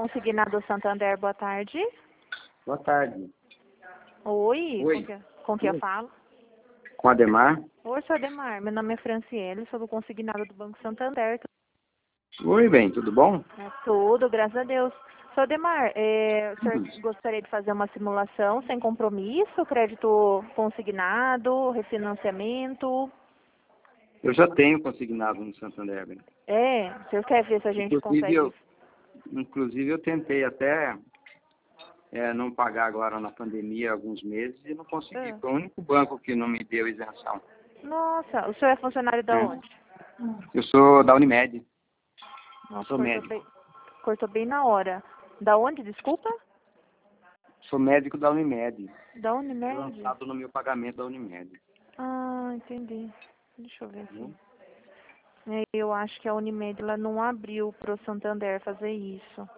Consignado Santander, boa tarde. Boa tarde. Oi, Oi. Com quem eu falo? Com Ademar? Oi, sou Ademar. Meu nome é Franciele, sou do consignado do Banco Santander. Oi, bem, tudo bom? Tudo, graças a Deus. Sou Ademar, o senhor gostaria de fazer uma simulação sem compromisso, crédito consignado, refinanciamento? Eu já tenho consignado no Santander, bem. O senhor quer ver se a gente Inclusive consegue... inclusive eu tentei até não pagar agora na pandemia alguns meses e não consegui. Foi o único banco que não me deu isenção. Nossa, o senhor é funcionário da onde? Eu sou da Unimed. Nossa, Sou médico. cortou bem na hora. Da onde, desculpa? Sou médico da Unimed. Da Unimed? Lançado no meu pagamento da Unimed. Ah, entendi. Deixa eu ver aqui. Eu acho que a Unimed ela não abriu para o Santander fazer isso.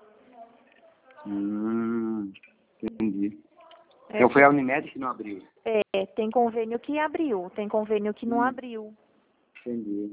Entendi. Então foi a Unimed que não abriu. Tem convênio que abriu, tem convênio que não abriu. Entendi.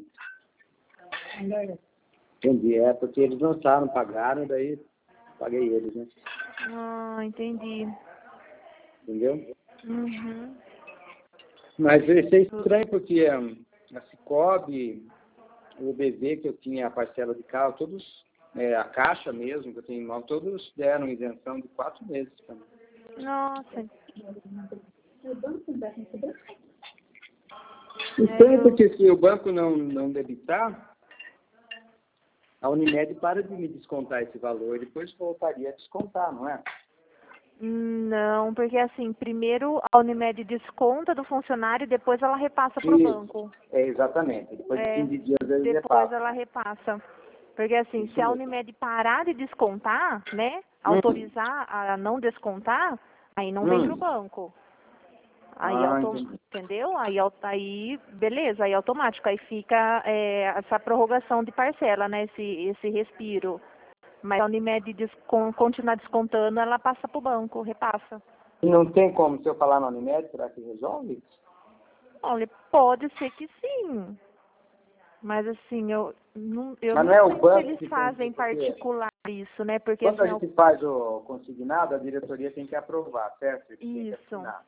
Entendi, porque eles lançaram, pagaram, daí paguei eles, né? Ah, entendi. Entendeu? Uhum. Mas isso é estranho porque a Cicobi, o BV que eu tinha a parcela de carro, todos, a Caixa mesmo, que eu tenho em mão, todos deram isenção de 4 meses para mim. Nossa. Estranho porque se o banco não debitar, a Unimed para de me descontar esse valor, depois voltaria a descontar, não é? Não, porque assim, primeiro a Unimed desconta do funcionário e depois ela repassa para o banco. Exatamente. Depois de 15 dias eles Depois repassam. ela repassa. Porque assim, Isso se a mesmo. Unimed parar de descontar, né, autorizar a não descontar, aí não vem pro banco. Aí, Entendi. entendeu? Aí, beleza, aí automático. Aí fica essa prorrogação de parcela, né, esse respiro. Mas a Unimed continuar descontando, ela passa pro banco, repassa. E não tem como, se eu falar na Unimed, será que resolve? Olha, pode ser que sim. Mas assim, eu não Mas não é o sei se banco eles que tem fazem que... Porque particular isso, né? Porque quando a assim, gente faz o consignado, a diretoria tem que aprovar, certo? Eles têm que isso. assinar.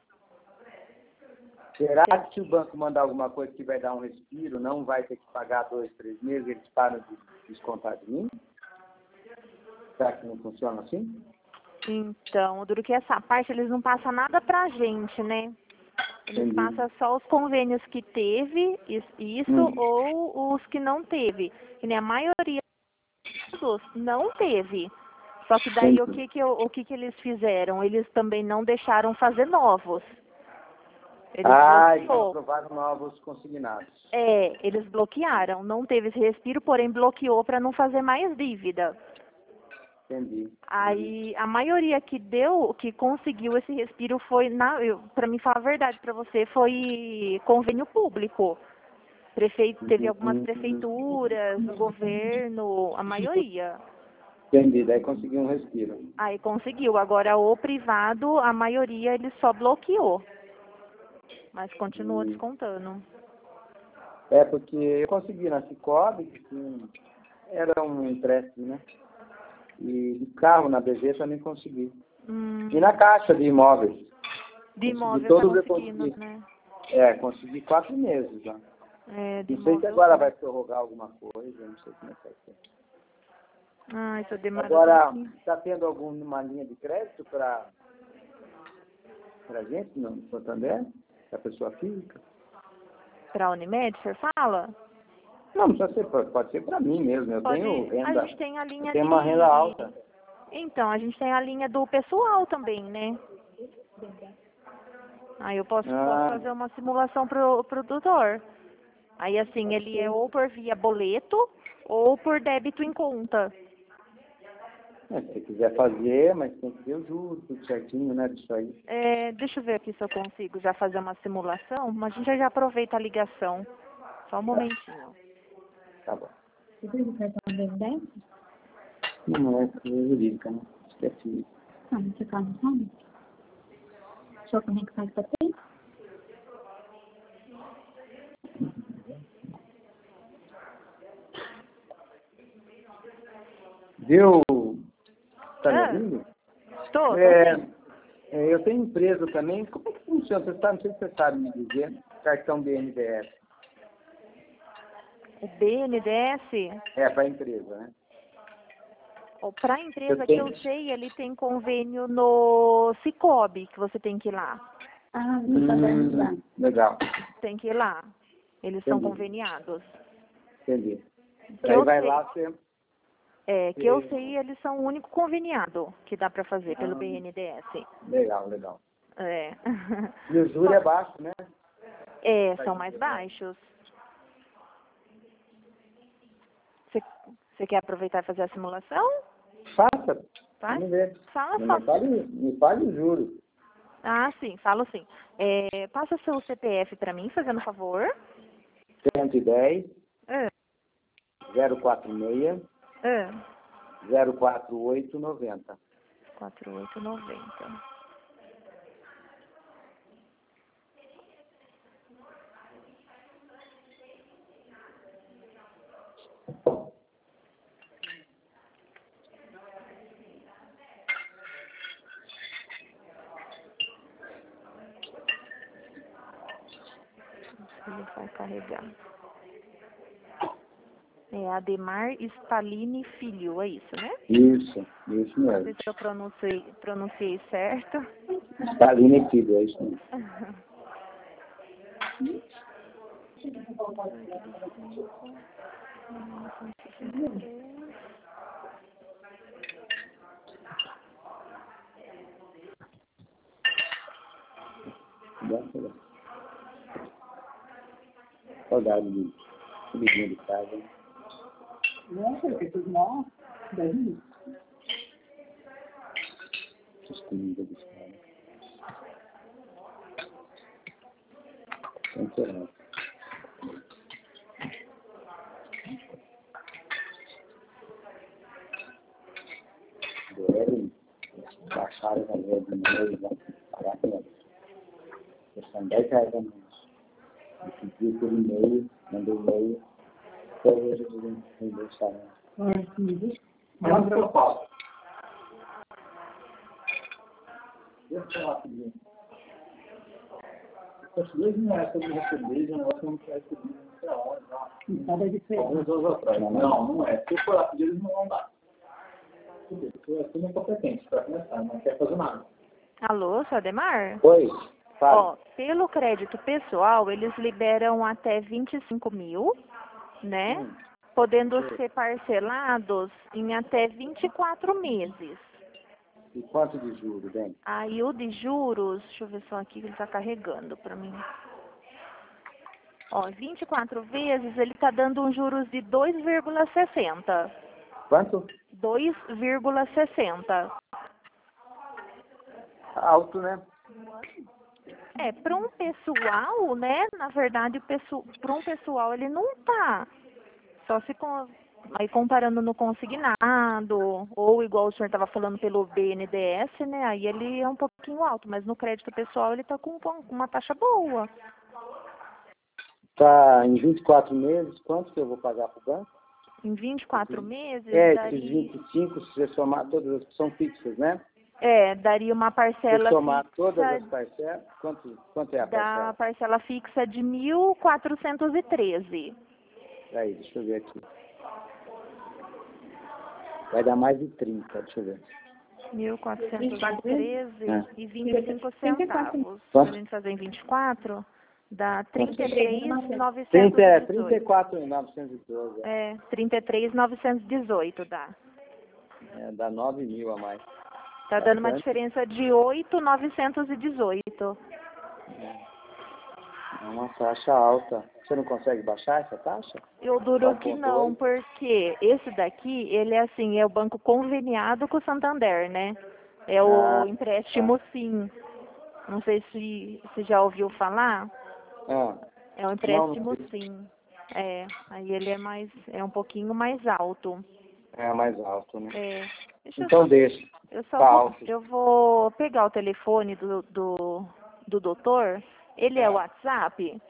Será que se o banco mandar alguma coisa que vai dar um respiro, não vai ter que pagar 2, 3 meses, eles param de descontar de mim? Será que não funciona assim? Então, duro que essa parte eles não passam nada pra gente, né? Eles Entendi. passam só os convênios que teve, isso, ou os que não teve. Que nem a maioria dos não teve. Só que daí Entendi. o que eles fizeram? Eles também não deixaram fazer novos. Eles Eles bloqueou. aprovaram novos consignados. Eles bloquearam. Não teve esse respiro, porém bloqueou para não fazer mais dívida. Entendi. Aí a maioria que conseguiu esse respiro foi, para mim falar a verdade para você, foi convênio público. Teve algumas prefeituras, o governo, a maioria. Entendi, daí conseguiu um respiro. Aí conseguiu. Agora o privado, a maioria ele só bloqueou. Mas continua descontando. Porque eu consegui na Cicobi, que era um empréstimo, né? E de carro na BV também consegui. E na Caixa de imóveis. De imóvel todos tá eu conseguindo, consegui. né? Consegui 4 meses já. De Não sei se imóvel. agora vai prorrogar alguma coisa, não sei como é que vai ser. Isso demora Agora, está tendo alguma linha de crédito para gente no Santander? Para pessoa física? Para a Unimed, você fala? Não precisa ser, pode ser para mim mesmo. Eu tenho renda. A gente tem a linha eu tenho uma renda alta. Então, a gente tem a linha do pessoal também, né? Aí eu posso fazer uma simulação pro doutor. Aí assim, ele é ou por via boleto ou por débito em conta. Se você quiser fazer, mas tem que ver o juros, tudo certinho, né, disso aí. Deixa eu ver aqui se eu consigo já fazer uma simulação, mas a gente já aproveita a ligação. Só um momentinho. Tá bom. Você fez o cartão da residência? Não é jurídica, né? Esqueci. Não, você faz o nome? Deixa eu conectar isso aqui. Viu, ouvindo? Estou. Eu tenho empresa também. Como é que funciona? Não sei se você sabe me dizer. Cartão BNDES. O BNDES? É, para a empresa, né? Para a empresa que eu sei, ele tem convênio no Cicobi, que você tem que ir lá. Ah, no Santander lá. Legal. Tem que ir lá. Eles são conveniados. Entendi. Que Aí eu vai sei. lá sempre. Que eu sei, eles são o único conveniado que dá para fazer pelo BNDES. Legal, legal. É. E o juro é baixo, né? São mais baixos. Você quer aproveitar e fazer a simulação? Faça. Vai? Vamos ver. Fala. Me fale o juro. Ah, sim, falo sim. Passa seu CPF para mim, fazendo favor. 110 É. 046 É. 04890. 4890. Ele vai carregar. É Ademar Spalini Filho, é isso, né? Isso Não mesmo. sei se eu pronunciei certo. Está ali metido, é isso mesmo. Saudade de comidinha de casa. Nossa, que tudo mal. Daí. Essas comidas de casa. Muito legal. Devem baixar a galera de novo, vão pagar pela. São R$10 a menos. Eu pedi por e-mail, mandei e-mail. Até hoje eles não deixaram. Mas eu faço. Deixa eu falar rapidinho. Os R$2 que eu recebi, já não vão receber muita hora. nada diferente. Alguns anos atrás. Não é. Se eu for lá pedir, eles não vão dar. Eu sou incompetente para começar, não quer fazer nada. Alô, seu Ademar? Oi, fala. Pelo crédito pessoal, eles liberam até 25 mil, né? Podendo ser parcelados em até 24 meses. E quanto de juros, bem? Aí o de juros, deixa eu ver só aqui que ele está carregando para mim. 24 vezes ele está dando um juros de 2,60. Quanto? 2,60. Alto, né? Para um pessoal, né? Na verdade, para um pessoal ele não tá. Só se aí comparando no consignado, ou igual o senhor estava falando pelo BNDES, né? Aí ele é um pouquinho alto, mas no crédito pessoal ele está com uma taxa boa. Tá em 24 meses, quanto que eu vou pagar para o banco? Em 24 meses, Esses daria... 25, se você somar todas as são fixas, né? Daria uma Se parcela você somar fixa... todas as parcelas, quanto é a parcela? Da parcela fixa de 1.413. Aí, deixa eu ver aqui. Vai dar mais de 30, deixa eu ver. 1.413 e 25 centavos. Se a gente fazer em 24, dá 33.918. 34.912. 33.918 dá. Dá 9 mil a mais. Tá dando uma diferença de 8.918. É uma taxa alta. Você não consegue baixar essa taxa? Eu duro que não, porque esse daqui, ele é assim, é o banco conveniado com o Santander, né? É o empréstimo sim. Não sei se já ouviu falar. É o empréstimo sim. Aí ele é um pouquinho mais alto. É mais alto, né? Deixa. Eu vou pegar o telefone do doutor. Ele é o WhatsApp?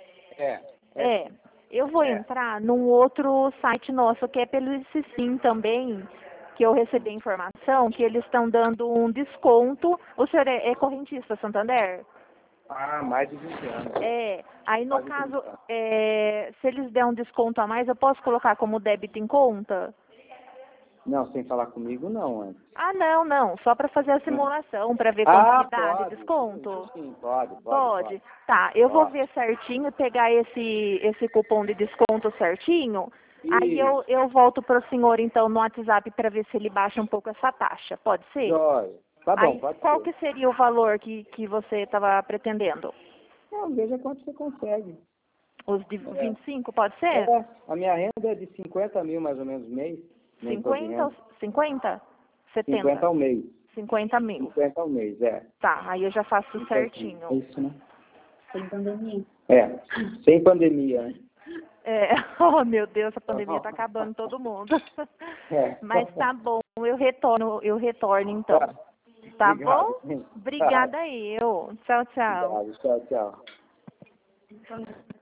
Eu vou entrar num outro site nosso, que é pelo esse sim também, que eu recebi a informação que eles estão dando um desconto. O senhor é correntista Santander? Ah, mais de 20 anos. Aí no Mais de caso, 20 anos. se eles der um desconto a mais, eu posso colocar como débito em conta? Não, sem falar comigo, não, antes. Ah, não, só para fazer a simulação, para ver quanto que dá de desconto. Sim, pode. Tá, eu vou Pode. ver certinho, pegar esse cupom de desconto certinho. Aí eu volto para o senhor, então, no WhatsApp para ver se ele baixa um pouco essa taxa. Pode ser? Jóia. Tá bom, Aí, pode qual ser. que seria o valor que você estava pretendendo? Não, veja quanto você consegue. Os de 25, pode ser? A minha renda é de 50 mil, mais ou menos, mês. 50? 50? 70? 50 ao mês. 50 mil. 50 ao mês, Tá, aí eu já faço certinho. É isso, né? Sem pandemia. Sem pandemia, né? Oh meu Deus, a pandemia tá acabando todo mundo. Mas tá bom, eu retorno então. Tá Obrigado. bom? Obrigada eu. Tchau, tchau. Obrigado, tchau.